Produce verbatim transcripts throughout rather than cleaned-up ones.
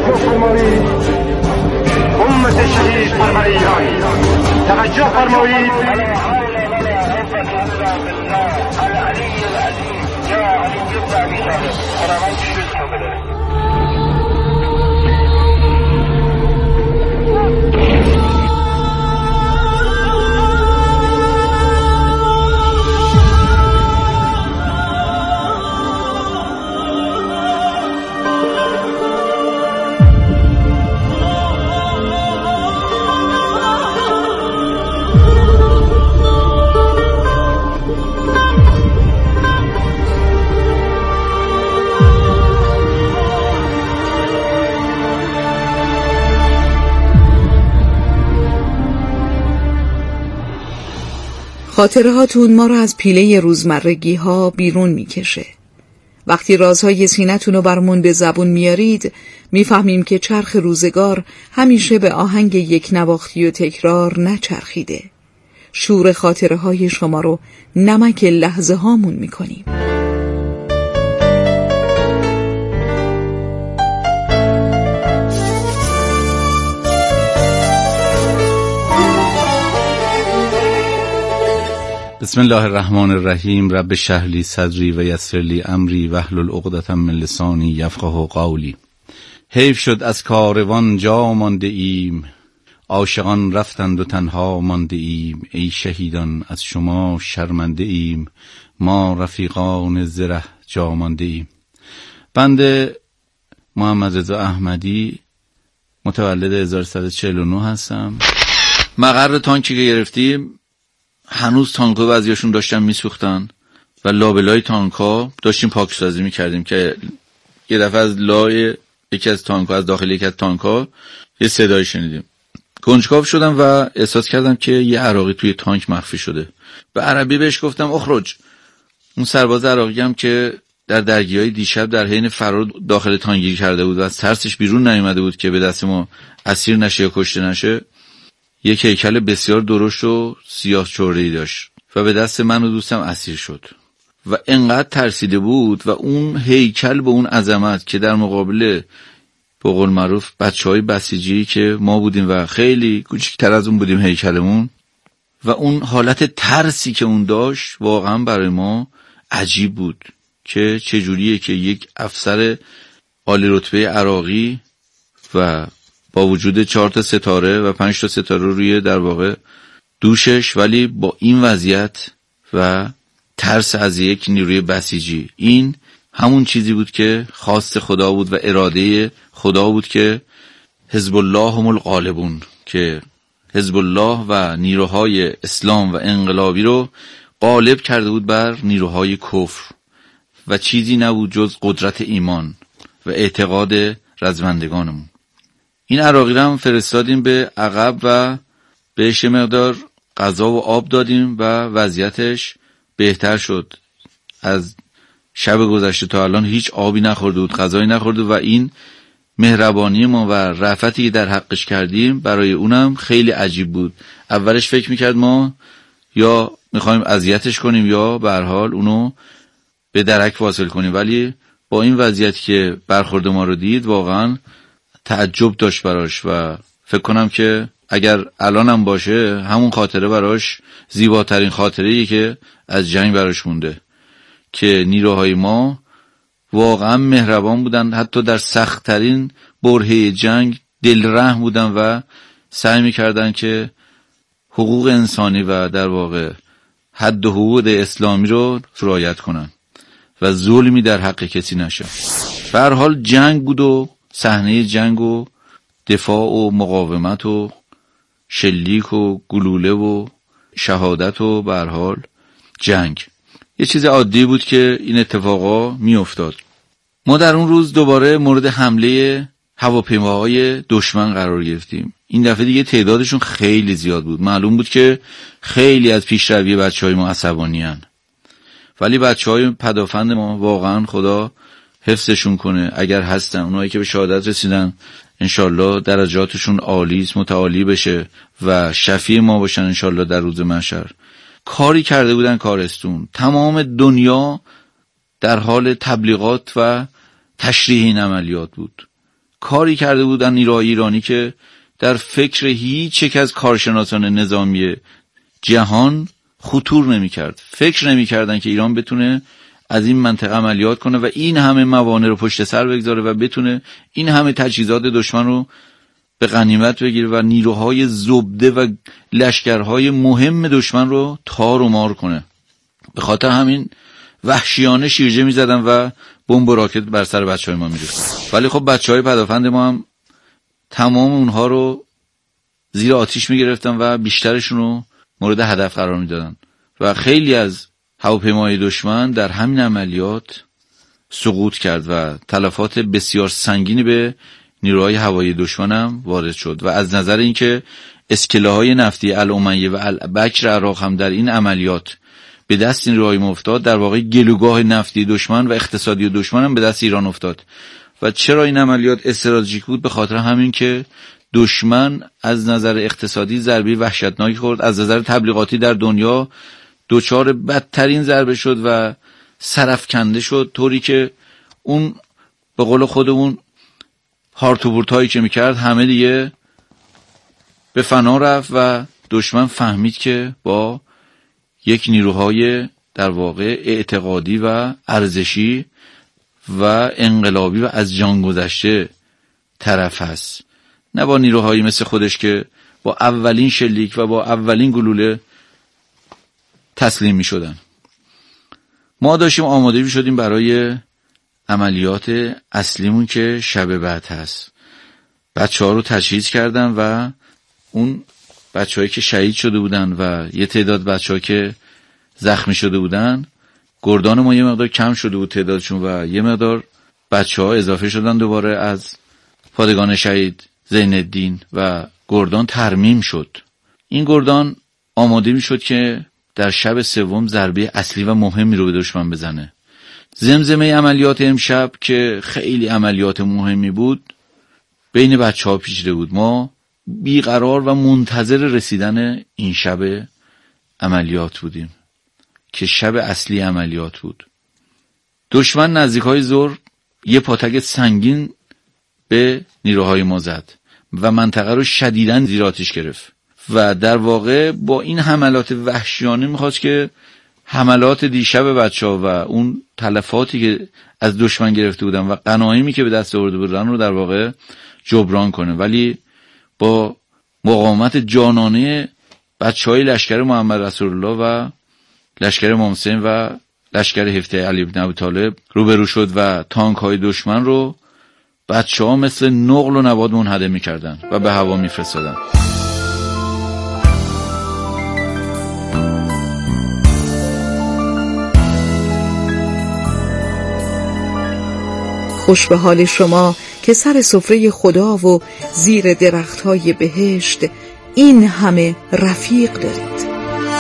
توجه فرمایید. امت شهید فرمایید توجه فرمایید. خاطره هاتون ما رو از پیله روزمرگی ها بیرون میکشه. وقتی رازهای سینتون رو برمون به زبون میارید میفهمیم که چرخ روزگار همیشه به آهنگ یک نواختی و تکرار نچرخیده. شور خاطره های شما رو نمک لحظه هامون میکنیم. بسم الله الرحمن الرحیم. رب اشرح لی صدری و یسر لی امری واحلل عقدة من لسانی یفقهوا قولی. حیف شد از کاروان جا مانده ایم، عاشقان رفتند و تنها مانده ایم. ای شهیدان از شما شرمنده ایم، ما رفیقان زره جا مانده ایم. بنده محمد رضا احمدی متولد هزار و سیصد و چهل و نه هستم. مقر تانکی که گرفتیم هنوز تانک‌ها بعضیاشون داشتن میسوختن و لابلای تانک‌ها داشتیم پاکسازی میکردیم که یه دفعه از لای یکی از تانک‌ها، از داخل یکی از تانک‌ها یه صدایی شنیدیم. کنجکاو شدم و احساس کردم که یه عراقی توی تانک مخفی شده. به عربی بهش گفتم اخرج. اون سرباز عراقی هم که در درگیری دیشب در حین فرار داخل تانک گیر کرده بود و از ترسش بیرون نیومده بود که به دست ما اسیر نشه یا کشته نشه، یک هیکل بسیار درشت و سیاه چره‌ای داشت و به دست من و دوستم اسیر شد و انقدر ترسیده بود و اون هیکل به اون عظمت که در مقابل به قول معروف بچهای بسیجی که ما بودیم و خیلی کوچکتر از اون بودیم هیکلمون، و اون حالت ترسی که اون داشت واقعا برای ما عجیب بود که چجوریه که یک افسر عالی رتبه عراقی و با وجود چهار تا ستاره و پنج تا ستاره روی در واقع دوشش، ولی با این وضعیت و ترس از یک نیروی بسیجی. این همون چیزی بود که خواست خدا بود و اراده خدا بود که حزب الله هم الغالبون، که حزب الله و نیروهای اسلام و انقلابی رو غالب کرده بود بر نیروهای کفر و چیزی نبود جز قدرت ایمان و اعتقاد رزمندگانمون. این عراقی رو هم فرستادیم به عقب و بهش مقدار غذا و آب دادیم و وضعیتش بهتر شد. از شب گذشته تا الان هیچ آبی نخورده بود، غذایی نخورده و این مهربانی ما و رأفتی که در حقش کردیم برای اونم خیلی عجیب بود. اولش فکر میکرد ما یا میخوایم اذیتش کنیم یا به هر حال اونو به درک واصل کنیم، ولی با این وضعیتی که برخورد ما رو دید واقعا تعجب داشت براش و فکر کنم که اگر الانم باشه همون خاطره براش زیباترین خاطره‌ای که از جنگ براش مونده، که نیروهای ما واقعا مهربان بودن، حتی در سخت‌ترین برهه جنگ دلرحم بودن و سعی می‌کردن که حقوق انسانی و در واقع حد و حقوق اسلامی رو رعایت کنن و ظلمی در حق کسی نشه. به هر حال جنگ بود و صحنه جنگ و دفاع و مقاومت و شلیک و گلوله و شهادت و به هر حال جنگ یه چیز عادی بود که این اتفاقا می افتاد. ما در اون روز دوباره مورد حمله هواپیماهای دشمن قرار گرفتیم. این دفعه دیگه تعدادشون خیلی زیاد بود. معلوم بود که خیلی از پیشروی بچهای ما عصبانی هن. ولی بچهای پدافند ما واقعا خدا حفظشون کنه اگر هستن، اونایی که به شهادت رسیدن انشالله درجاتشون عالی متعالی بشه و شفیع ما باشن انشالله در روز محشر. کاری کرده بودن کارستون. تمام دنیا در حال تبلیغات و تشریح این عملیات بود. کاری کرده بودن نیروهای ایرانی که در فکر هیچ یک از کارشناسان نظامی جهان خطور نمی کرد. فکر نمی کردن که ایران بتونه از این منطقه عملیات کنه و این همه موانع رو پشت سر بگذاره و بتونه این همه تجهیزات دشمن رو به غنیمت بگیره و نیروهای زبده و لشکرهای مهم دشمن رو تار و مار کنه. به خاطر همین وحشیانه شیرجه می زدن و بمب و راکت بر سر بچه های ما می ریختن. ولی خب بچه های پدافند ما هم تمام اونها رو زیر آتیش می گرفتن و بیشترشون رو مورد هدف قرار می دادن و خیلی از هواپیمای دشمن در همین عملیات سقوط کرد و تلفات بسیار سنگینی به نیروهای هوایی دشمن هم وارد شد و از نظر اینکه اسکله‌های نفتی الامیه و البکر عراق هم در این عملیات به دست نیروهای ما افتاد، در واقع گلوگاه نفتی دشمن و اقتصادی دشمن هم به دست ایران افتاد. و چرا این عملیات استراتژیک بود؟ به خاطر همین که دشمن از نظر اقتصادی ضربه وحشتناکی خورد، از نظر تبلیغاتی در دنیا دوچار بدترین ضربه شد و سرفکنده شد، طوری که اون به قول خودمون هارت و بورت هایی که میکرد همه دیگه به فنا رفت و دشمن فهمید که با یک نیروهای در واقع اعتقادی و ارزشی و انقلابی و از جان گذشته طرف هست، نه با نیروهایی مثل خودش که با اولین شلیک و با اولین گلوله تسلیم می شدن. ما داشتیم آماده می شدیم برای عملیات اصلیمون که شب بعد هست. بچه ها رو تجهیز کردن و اون بچه هایی که شهید شده بودن و یه تعداد بچه ها که زخمی شده بودن، گردان ما یه مقدار کم شده بود تعدادشون و یه مقدار بچه ها اضافه شدن دوباره از پادگان شهید زین الدین و گردان ترمیم شد. این گردان آماده می شد که در شب سوم ضربه اصلی و مهمی رو به دشمن بزنه. زمزمه عملیات امشب که خیلی عملیات مهمی بود بین بچه ها پیچیده بود. ما بیقرار و منتظر رسیدن این شب عملیات بودیم که شب اصلی عملیات بود. دشمن نزدیک های ظهر یه پاتک سنگین به نیروهای ما زد و منطقه رو شدیداً زیر آتش گرفت و در واقع با این حملات وحشیانه میخواست که حملات دیشب بچه‌ها و اون تلفاتی که از دشمن گرفته بودن و غنایمی که به دست آورده بودن رو در واقع جبران کنه. ولی با مقاومت جانانه بچهای لشکر محمد رسول الله و لشکر امام حسین و لشکر هفته علی بن ابی طالب روبرو شد و تانک های دشمن رو بچه‌ها مثل نقل و نبات منهدم می‌کردن و به هوا می‌فرستادن. خوش به حال شما که سر سفره خدا و زیر درخت‌های بهشت این همه رفیق دارید.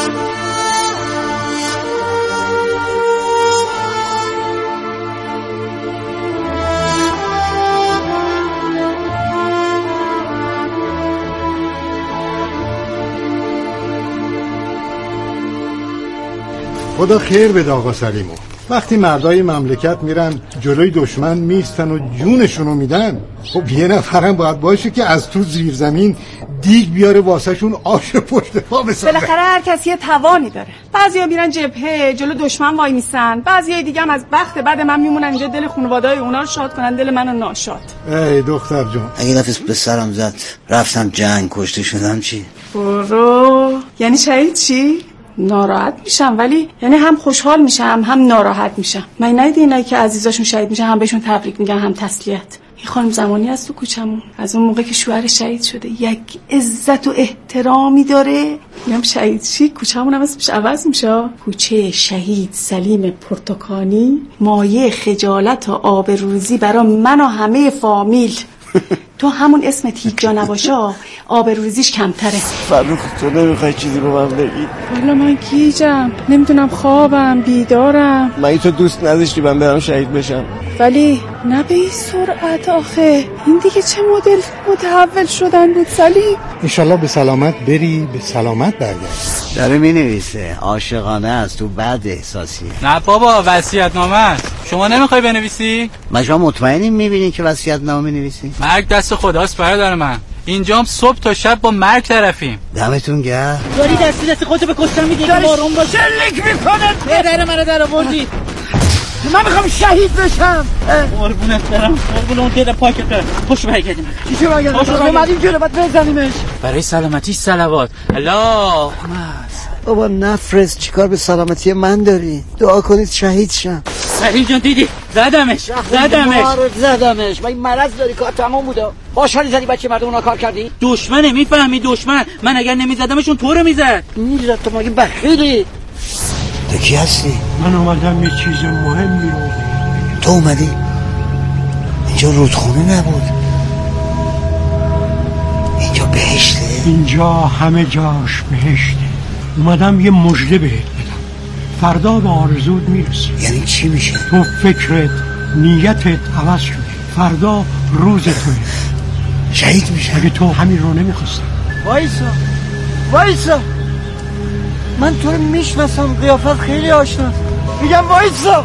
خدا خیر بده آقا سلیمو. وقتی مردای مملکت میرن جلوی دشمن میستن و جونشونو میدن، خب یه نفرم باید باشه که از تو زیر زمین دیگ بیاره واسه شون آش پشت پا بسازه. بالاخره هر کسی یه توانی داره. بعضیا میرن جبهه جلو دشمن وای میسن، بعضیا دیگه هم از بخت بعد من میمونن اینجا دل خانواده‌های اونا رو شاد کنن، دل منو ناشاد. ای دختر جون، اگه نفس به سرم زد رفتم جنگ کشته شدم چی؟ برو. یعنی شهید چی؟ ناراحت میشم، ولی یعنی هم خوشحال میشم هم ناراحت میشم. من ندیدی اینایی که عزیزاشون شهید میشن هم بهشون تبریک میگن هم تسلیت. این خانم زمانی از تو کوچمون از اون موقع که شوهر شهید شده یک عزت و احترامی داره. میگم شهید چی؟ کوچمون هم اسمش عوض میشه. کوچه شهید سلیم پرتکانی، مایه خجالت و آبروریزی برای من و همه فامیل. تو همون اسمت هیچ جا نباشه آبروریزیش کمتره. فرخ تو نمیخوای چیزی رو من بگی؟ والا من گیجم، نمیدونم خوابم بیدارم. مگه تو دوست نداشتی من برم شهید بشم؟ ولی نه به این سرعت آخه. این دیگه چه مدل متحول شدن بود سلیم؟ انشالله به سلامت بری، به سلامت برگرد. داره می نویسه عاشقانه است، تو بعد احساسیه. نه بابا وصیت‌نامه است. شما نمیخوای بنویسی؟ من شما مطمئنی میبینی که وصیت‌نامه نویسی؟ مرگ دست خداست برادر من. اینجام صبح تا شب با مرگ طرفیم. دمتون گرم. داری دستی دست خودتو به کشتن میدی که بارون باشه. شلیک میکنه. پدر منو در آوردی. من میخوام شهید بشم. قربونت برم. قربون اون دل پاکته. خوش برگردیم. چی شو برگردیم؟ خوش اومدیم جلو بعد بزنیمش. برای سلامتی صلوات. الله بابا نفرست، چیکار به سلامتی من داری؟ دعا کنید شهید شم. سلیم جان دیدی؟ زدمش. زدمش. زدمش. من مرض داری، کار تمام بوده. خوشحالی زدی بچه مردم اونا کار کردی؟ دشمنه، میفهمی دشمن. من اگر نمیزدمشون تو رو میزد. میزد تو مگه بخیلی؟ تو کی هستی؟ من اومدم یه چیز مهمی رو. تو اومدی؟ اینجا رودخونه نبود. اینجا بهشته. اینجا همه جاش بهشته. اومدم یه مژده بهت بدم. فردا به آرزوت میرسی. یعنی چی میشه؟ تو فکرت، نیتت عوض شده. فردا روز توه. شهید میشه. اگه تو همین رو نمیخواستی. وایسا وایسا، من تو رو میشناسم، قیافت خیلی آشناست. میگم وایسا.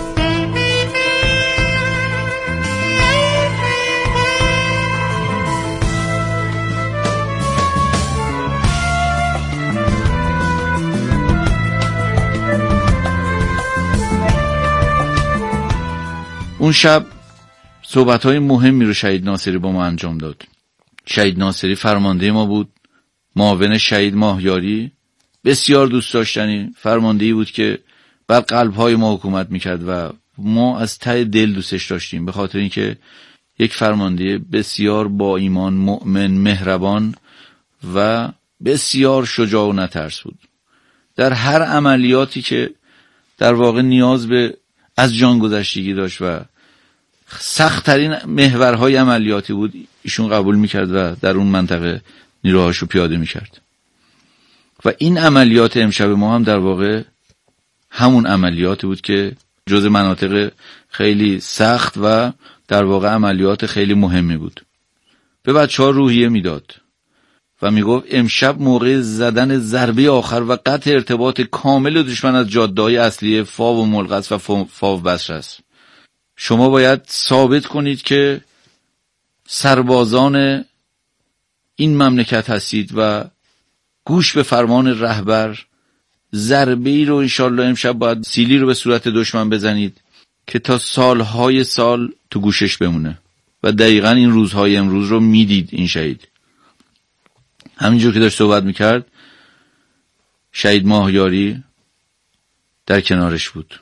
اون شب صحبت‌های مهمی رو شهید ناصری با ما انجام داد. شهید ناصری فرمانده ما بود، معاون شهید ماهیاری، بسیار دوست داشتنی فرماندهی بود که بر قلب‌های ما حکومت می‌کرد و ما از ته دل دوستش داشتیم، به خاطر اینکه یک فرمانده بسیار با ایمان، مؤمن، مهربان و بسیار شجاع و نترس بود. در هر عملیاتی که در واقع نیاز به از جان گذشتگی داشت و سخت‌ترین محورهای عملیاتی بود، ایشون قبول میکرد و در اون منطقه نیروهاشو پیاده میکرد. و این عملیات امشب ما هم در واقع همون عملیاتی بود که جز مناطق خیلی سخت و در واقع عملیات خیلی مهمی بود. به بچه‌ها روحیه میداد و میگفت امشب موقع زدن ضربه آخر و قطع ارتباط کامل دشمن از جاده‌های اصلی فاو و ملقص و فاو بصره است. شما باید ثابت کنید که سربازان این مملکت هستید و گوش به فرمان رهبر. ضربه ای رو انشالله امشب باید سیلی رو به صورت دشمن بزنید که تا سالهای سال تو گوشش بمونه. و دقیقاً این روزهای امروز رو میدید این شهید. همینجور که داشت صحبت میکرد شهید ماهیاری در کنارش بود.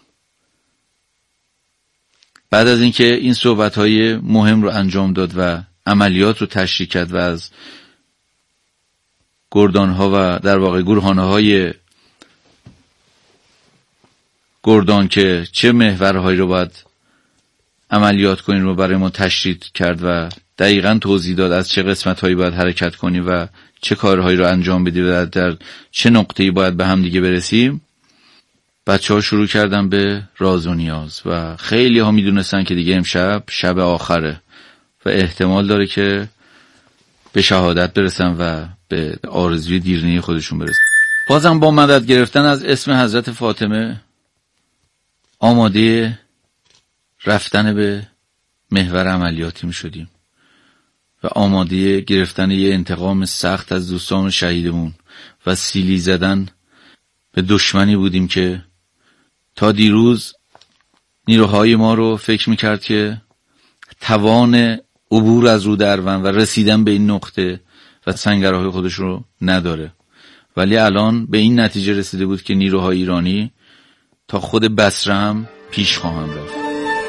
بعد از اینکه این صحبت‌های مهم رو انجام داد و عملیات رو تشریح کرد و از گردان‌ها و در واقع گورخانه‌های گردان که چه محورهایی رو باید عملیات کنیم رو برای ما تشریح کرد و دقیقاً توضیح داد از چه قسمت‌هایی باید حرکت کنیم و چه کارهایی رو انجام بدیم و در چه نقطه‌ای باید به هم دیگه برسیم. بچه‌ها شروع کردن به راز و نیاز و خیلی ها میدونستن که دیگه امشب شب آخره و احتمال داره که به شهادت برسن و به آرزوی دیرینه خودشون برسن. بازم با مدد گرفتن از اسم حضرت فاطمه آماده رفتن به محور عملیاتی می شدیم و آماده گرفتن یه انتقام سخت از دوستان شهیدمون و سیلی زدن به دشمنی بودیم که تا دیروز نیروهای ما رو فکر میکرد که توان عبور از رود اروند و رسیدن به این نقطه و سنگرهای خودش رو نداره، ولی الان به این نتیجه رسیده بود که نیروهای ایرانی تا خود بصره هم پیش خواهند رفت.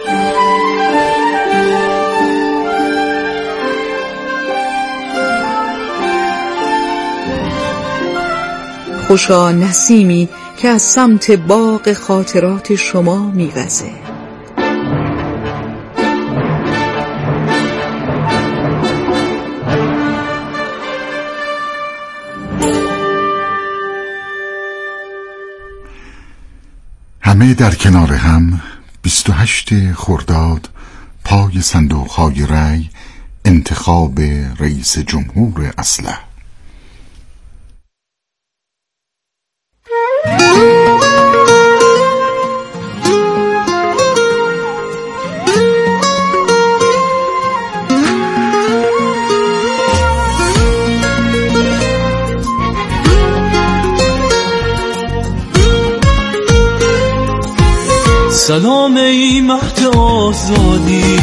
خوشا نسیمی که از سمت باغ خاطرات شما می‌وزه. همه در کنار هم بیست و هشت خرداد پای صندوق‌های رأی انتخاب رئیس جمهور اسلح. سلام ای مهد آزادی،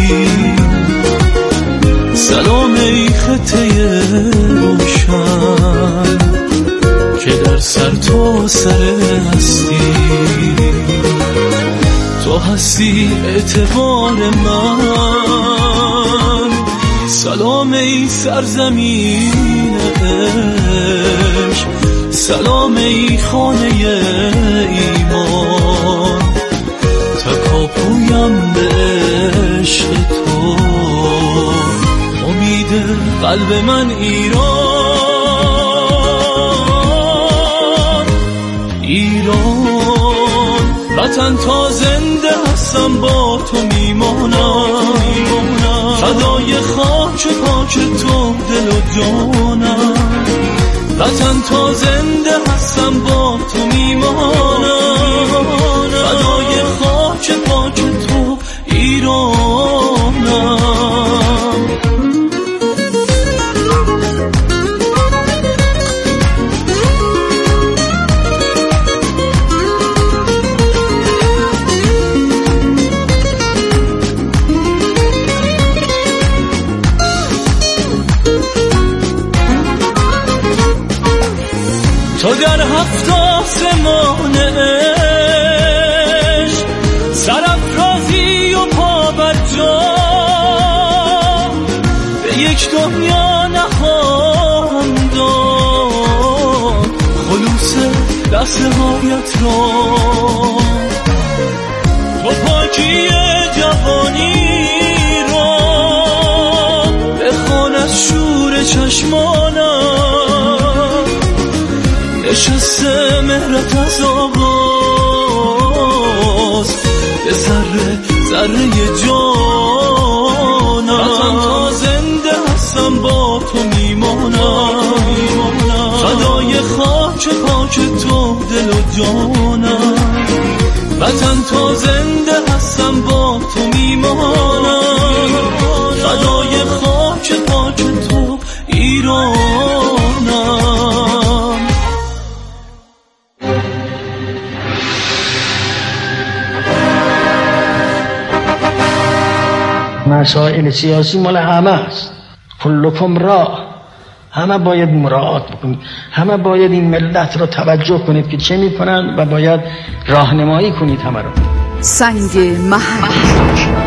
سلام ای خطه روشن که در سر تو سر هستی، تو هستی اعتبار من. سلام ای سرزمین عشق، سلام ای خانه ایمان، تکاپویم به عشق تو، امید قلب من ایران، ایران وطن تا زنده هستم با تو میمانم، فدای خاک پاک تو دل و جانم، وطن تا زنده هستم با تو میمانم، فدای خاک پاک تو ایرانم. تو در هفت آسمان عشق سرافرازی و پا بر جا، به یک دنیا نخواهم داد خلوص دست هایت را. تو پاکی جوانی را بخوان از شور چشمانم، نشسته مهرت از آغاز به ذره ذره جانم، وطن تا زنده هستم با تو میمانم، فدای خاک پاک تو دل و جانم، وطن تا زنده هستم با تو میمانم، فدای خاک پاک تو ایرانم. مسائل سیاسی مال همه است، کلکم را، همه باید مراعات بکنید، همه باید این ملت را توجه کنید که چه میکنند و باید راهنمایی کنید همه را. سنگ محک.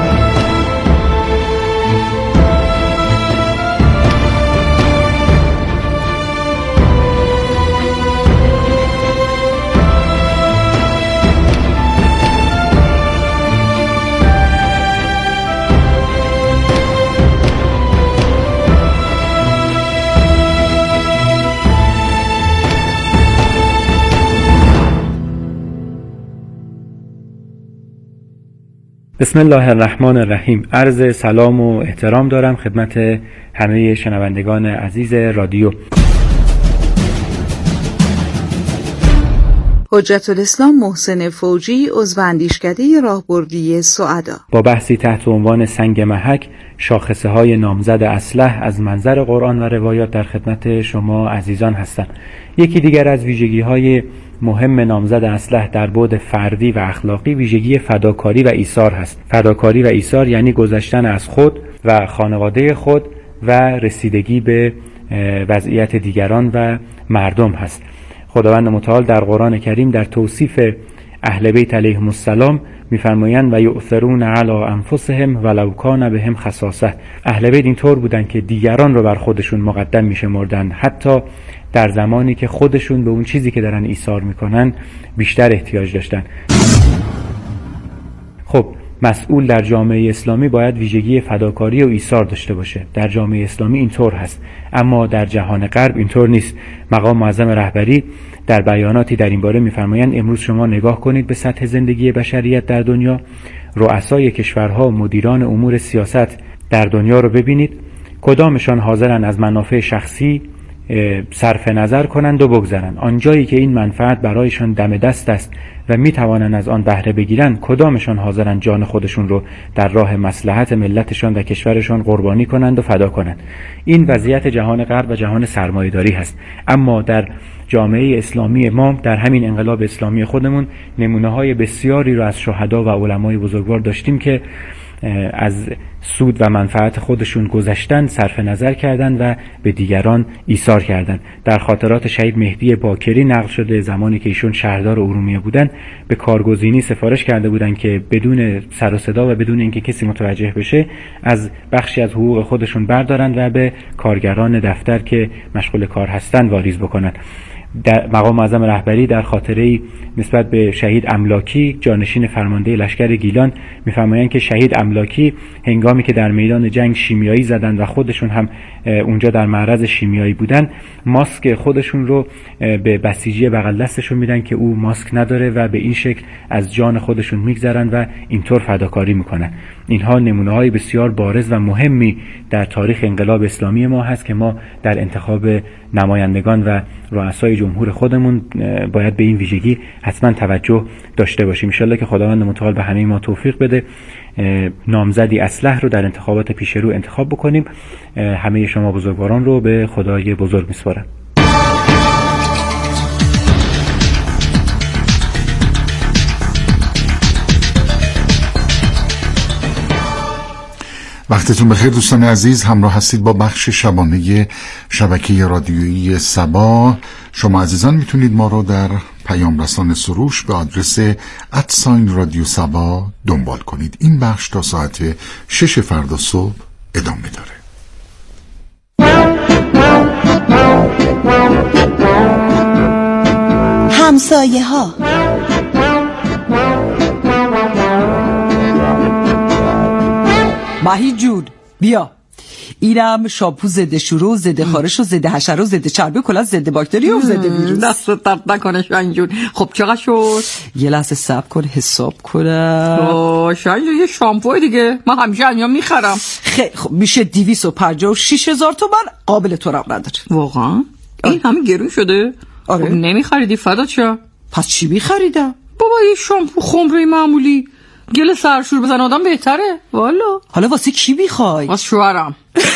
بسم الله الرحمن الرحیم. عرض سلام و احترام دارم خدمت همه شنوندگان عزیز رادیو. حجت الاسلام محسن فوجی، عضو اندیشکده راهبردی سعدا، با بحثی تحت عنوان سنگ محک، شاخصه های نامزد اسلح از منظر قرآن و روایات در خدمت شما عزیزان هستم. یکی دیگر از ویژگی های مهم نامزد اسلح در بعد فردی و اخلاقی ویژگی فداکاری و ایثار هست. فداکاری و ایثار یعنی گذشتن از خود و خانواده خود و رسیدگی به وضعیت دیگران و مردم هست. خداوند متعال در قرآن کریم در توصیف اهل بیت علیهم السلام می‌فرمایند و یؤثرون علی انفسهم ولو کان بهم خصاصه. اهل بیت اینطور بودن که دیگران رو بر خودشون مقدم می‌شمردن، حتی در زمانی که خودشون به اون چیزی که دارن ایثار میکنن بیشتر احتیاج داشتن. خب مسئول در جامعه اسلامی باید ویژگی فداکاری و ایثار داشته باشه. در جامعه اسلامی اینطور هست، اما در جهان غرب اینطور نیست. مقام معظم رهبری در بیاناتی در این باره می‌فرمایند امروز شما نگاه کنید به سطح زندگی بشریت در دنیا، رؤسای کشورها و مدیران امور سیاست در دنیا رو ببینید، کدامشان حاضرن از منافع شخصی صرف نظر کنند و بگذرند. آنجایی که این منفعت برایشان دم دست است و می توانند از آن بهره بگیرند، کدامشان حاضرند جان خودشون رو در راه مصلحت ملتشان و کشورشان قربانی کنند و فدا کنند. این وضعیت جهان غرب و جهان سرمایه‌داری هست. اما در جامعه اسلامی ما، در همین انقلاب اسلامی خودمون، نمونه‌های بسیاری رو از شهدا و علمای بزرگوار داشتیم که از سود و منفعت خودشون گذشتن، صرف نظر کردن و به دیگران ایثار کردن. در خاطرات شهید مهدی باکری نقل شده زمانی که ایشون شهردار ارومیه بودن به کارگزینی سفارش کرده بودن که بدون سر و صدا و بدون اینکه کسی متوجه بشه از بخشی از حقوق خودشون بردارن و به کارگران دفتر که مشغول کار هستن واریز بکنن. در مقام معظم رهبری در خاطره‌ای نسبت به شهید املاکی جانشین فرمانده لشکر گیلان می‌فرمایند که شهید املاکی هنگامی که در میدان جنگ شیمیایی زدن و خودشون هم اونجا در معرض شیمیایی بودن، ماسک خودشون رو به بسیجی بغل دستشون میدن که او ماسک نداره و به این شکل از جان خودشون میگذرن و اینطور فداکاری میکنن. اینها نمونه‌های بسیار بارز و مهمی در تاریخ انقلاب اسلامی ما هست که ما در انتخاب نمایندگان و رؤسای جمهور خودمون باید به این ویژگی حتما توجه داشته باشیم. ان شاءالله که خداوند متعال به همه ما توفیق بده نامزدی اصلح رو در انتخابات پیش رو انتخاب بکنیم. همه شما بزرگواران رو به خدای بزرگ میسپارم. وقتتون بخیر دوستان عزیز، همراه هستید با بخش شبانه شبکه رادیویی سبا. شما عزیزان میتونید ما رو در پیام رسان سروش به آدرس ادساین رادیو سبا دنبال کنید. این بخش تا ساعت شش فردا صبح ادامه داره. همسایه ها. ماهی جون بیا، اینم شامپو ضد شروع، ضد خارش و ضد حشره و ضد چربی و کلا ضد باکتری و ضد ویروس. دست درد نکنه شاهین جون. خب چقدر شد؟ یه لحظه صبر کن حساب کنم. اوه شاهین جون یه شامپو دیگه من همیشه انجام میخرم. خیلی خب میشه دویست و پنجاه و شش هزار تومان. قابل تو رم نداره. واقعا؟ این همه گرون شده؟ آره. خب نمیخریدی فدا چه؟ پس چی میخریدم؟ بابا یه شامپو خمره معمولی گل سرشور بزن آدم بهتره. والا حالا واسه کی میخوای؟ واسه شوهرم.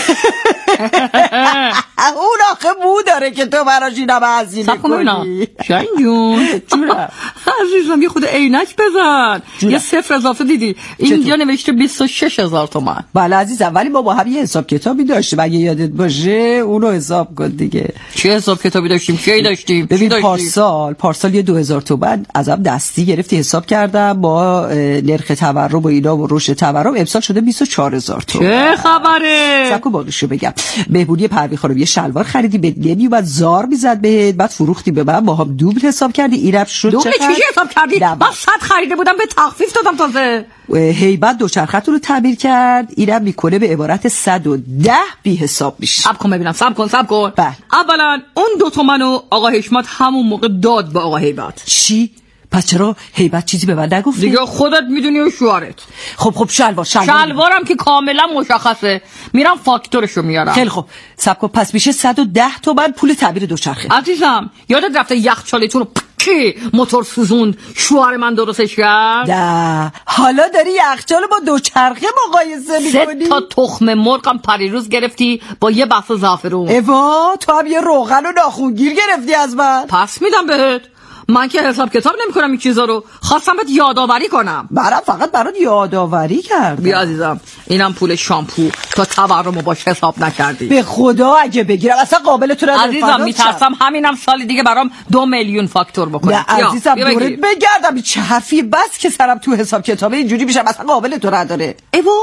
اون آخه مو داره که تو براش اینم هزینه کنی. شاین جون جونم عزیزم یه خود عینک بزن. یه صفر اضافه دیدی اینجا نوشته بیست و شش هزار تومان. بله عزیزم، ولی ما با هم یه حساب کتابی داشتیم اگه یادت باشه اونو حساب کن دیگه. چه حساب کتابی داشتیم؟ کی داشتیم؟ ببین پارسال پارسال یه دو هزار تومان ازم دستی گرفتی حساب کردم با نرخ تورم و اینا و رشد تورم امسال شده بیست و چهار هزار تومان. چه خبره؟ سکو باقیشو بگم. بهبودی پروین خانم یه شلوار خریدی به نمی بعد زار میزد بهت، بعد فروختی به من، با هم دوبل حساب کردی. ایرب شد دوبل چی حساب کردی؟ من صد خریده بودم به تخفیف دادم تازه. هیبت دوچرختون رو تعمیر کرد. ایرب میکنه به عبارت صد و ده بی حساب میشه. صبر کن ببینم، صبر کن صبر کن. بله. اولا اون دو تومنو آقا حشمت همون موقع داد به آقا هیبت. چی؟ پس چرا هیبت چیزی به من نگفت؟ دیگه خودت میدونی و شوهرت. خب خب شلوار شلوار شلوارم که کاملا مشخصه، میرم فاکتورشو میارم. خیلی خب صبر کن، پس میشه صد و ده تومن پول تعبیر دوچرخه. عزیزم یادت رفته یخچالتون رو کی موتور سوزوند شوهر من درستش کرد؟ نه حالا داری یخچال با دوچرخه مقایسه میکنی؟ سه تا تخم مرغم پریروز گرفتی با یه بسته زعفرون. ایوا تو هم یه روغن و ناخونگیر گرفتی از من. پس میدم بهت. من که حساب کتاب نمی کنم این چیزا رو، خواستم بهت یادآوری کنم. برام فقط برات یادآوری کردم. بیا عزیزم اینم پول شامپو تا تورمو باش حساب نکردی. به خدا اگه بگیرم اصلا قابل تو ندارم. عزیزم میترسم همینم سال دیگه برام دو میلیون فاکتور بکنی. نه عزیزم دورت بگردم چه حرفی بس که سرم تو حساب کتاب اینجوری میشم اصلا قابل تو نداره. ایوا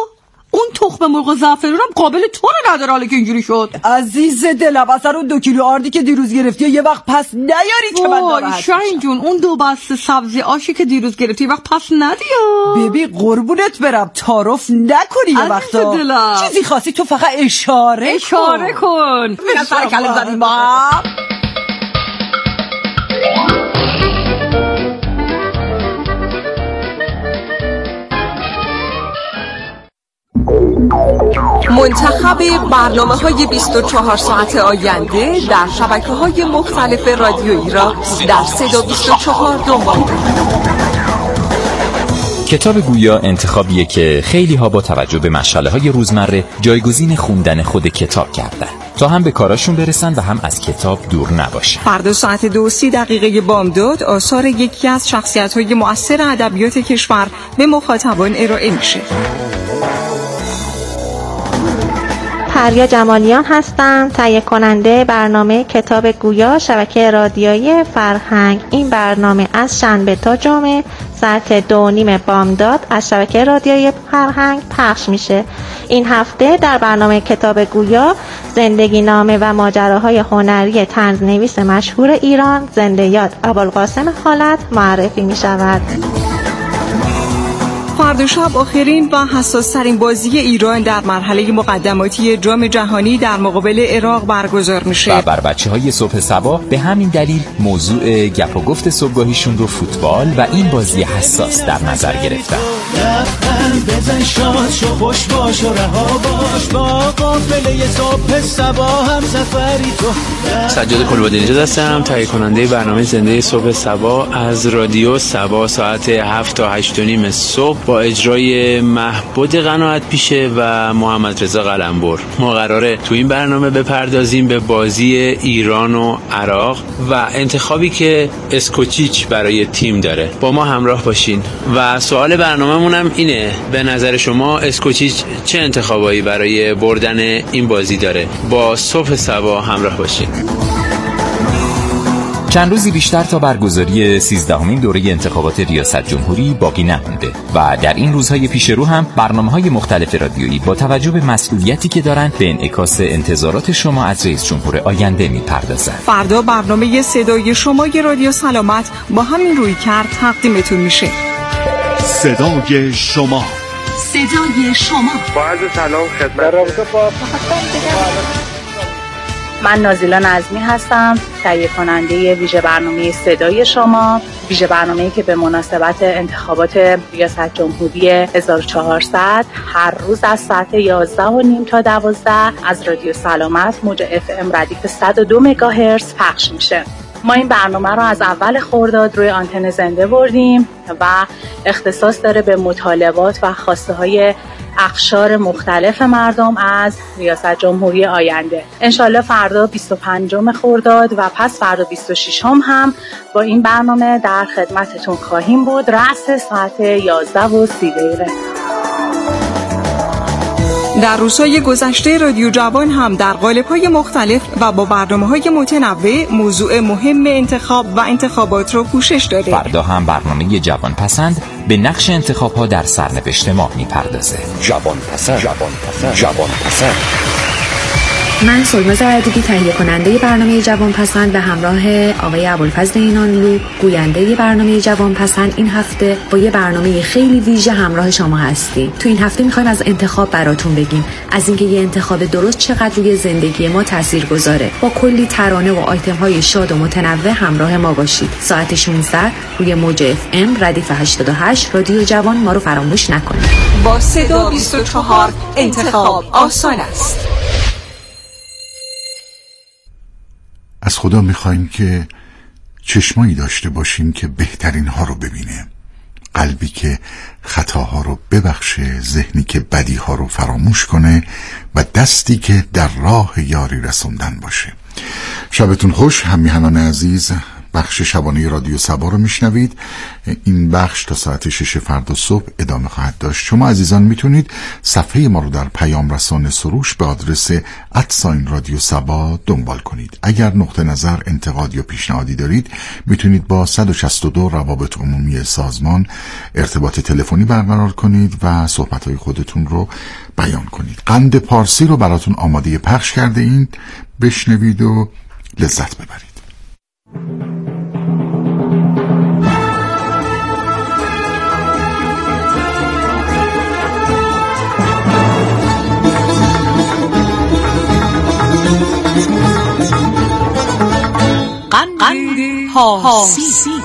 اون تخم مرغ زعفرونم قابل تو رو نداره حالا که اینجوری شد. عزیز دلم اصلا اون دو کیلو آردی که دیروز گرفتی یه وقت پس نیاری که من ناراحت شاهین جون اون دو بسته سبزی آشی که دیروز گرفتی یه وقت پس ندیا. ببین قربونت برم تعارف نکنی یه وقتا چیزی خواستی تو فقط اشاره اشاره کن میگن سر کله زدیم با منتخب برنامه‌های بیست و چهار ساعت آینده در شبکه‌های مختلف رادیویی را در صدا بیست و چهار دنبال کنید. کتاب گویا انتخابیه که خیلی ها با توجه به مشغله های روزمره جایگزین خوندن خود کتاب کردن تا هم به کاراشون برسن و هم از کتاب دور نباشن. فردا ساعت دو و سی دقیقه بامداد آثار یکی از شخصیت‌های مؤثر ادبیات کشور به مخاطبان ارائه میشه. پریا جمالیان هستم، تهیه کننده برنامه کتاب گویا شبکه رادیویی فرهنگ. این برنامه از شنبه تا جمعه ساعت دو و نیم بامداد از شبکه رادیویی فرهنگ پخش میشه. این هفته در برنامه کتاب گویا زندگی نامه و ماجراهای هنری طنزنویس مشهور ایران زنده یاد ابوالقاسم خالد معرفی میشود. فردا شب آخرین و حساس‌ترین بازی ایران در مرحله مقدماتی جام جهانی در مقابل عراق برگزار میشه و بر بچه‌های صبح صبا به همین دلیل موضوع گپ و گفت صبحگاهیشون رو فوتبال و این بازی حساس در نظر گرفتن. بزن شاد شو خوش باش و رها باش با قافله صبح صبا هم سفری تو. سجاد کلبادی نژاد هستم، تهیه کننده برنامه زنده صبح صبا از رادیو صبا ساعت هفت تا هشت و نیم صبح با اجرای محبود قناعت پیشه و محمد رضا قلمبر. ما قراره تو این برنامه بپردازیم به بازی ایران و عراق و انتخابی که اسکوچیچ برای تیم داره. با ما همراه باشین و سوال برنامه‌مون هم اینه، به نظر شما اسکوچیچ چه انتخابایی برای بردن این بازی داره؟ با صبح صبا همراه باشین. چند روزی بیشتر تا برگزاری سیزدهمین دوره انتخابات ریاست جمهوری باقی نمونده و در این روزهای پیش رو هم برنامه‌های مختلف رادیویی با توجه به مسئولیتی که دارن به انعکاس انتظارات شما از رئیس جمهور آینده میپردازن. فردا برنامه صدای شمای رادیو سلامت با همین رویکرد تقدیمتون میشه. صدای شما، صدای شما. با عرض سلام خدمت من نازیلا نظمی هستم، تهیه کننده ویژه برنامه صدای شما، ویژه برنامه‌ای که به مناسبت انتخابات ریاست جمهوری هزار و چهارصد هر روز از ساعت یازده و نیم تا دوازده از رادیو سلامت موج اف ام ردیف صد و دو مگاهرتز پخش میشه. ما این برنامه رو از اول خرداد روی آنتن زنده بردیم و اختصاص داره به مطالبات و خواسته های اقشار مختلف مردم از ریاست جمهوری آینده. انشالله فردا بیست و پنجم خرداد و پس فردا بیست و ششم هم با این برنامه در خدمتتون خواهیم بود. رأس ساعت یازده و سی دقیقه. در روزهای گذشته رادیو جوان هم در قالب‌های مختلف و با برنامه‌های متنوع موضوع مهم انتخاب و انتخابات رو پوشش داده. فردا هم برنامه جوان پسند به نقش انتخاب‌ها در سرنوشت ما می‌پردازه. جوان پسند، جوان پسند، جوان پسند. من سلماز عدیدی تهیه کننده برنامه جوان پسند به همراه آقای ابوالفضل اینانلو گوینده برنامه جوان پسند این هفته با یه برنامه خیلی ویژه همراه شما هستیم. تو این هفته میخوایم از انتخاب براتون بگیم، از اینکه یه انتخاب درست چقدر روی زندگی ما تاثیرگذاره. با کلی ترانه و آیتم های شاد و متنوع همراه ما باشید. ساعت شانزده روی موج اف ام ردیف هشتاد و هشت رادیو جوان ما رو فراموش نکنید. با صدا بیست و چهار انتخاب آسان است. از خدا میخوایم که چشمایی داشته باشیم که بهترین ها رو ببینه، قلبی که خطاها رو ببخشه، ذهنی که بدی ها رو فراموش کنه و دستی که در راه یاری رسوندن باشه. شبتون خوش هم میهنان عزیز. بخش شبانه رادیو سبا رو میشنوید. این بخش تا ساعت شش فردا صبح ادامه خواهد داشت. شما عزیزان میتونید صفحه ما رو در پیام رسان سروش به آدرس ادساین رادیو سبا دنبال کنید. اگر نقطه نظر، انتقاد یا پیشنهادی دارید میتونید با صد و شصت و دو روابط عمومی سازمان ارتباط تلفنی برقرار کنید و صحبت‌های خودتون رو بیان کنید. قند پارسی رو براتون آماده پخش کرده این، بشنوید و لذت ببرید. قند پارسی.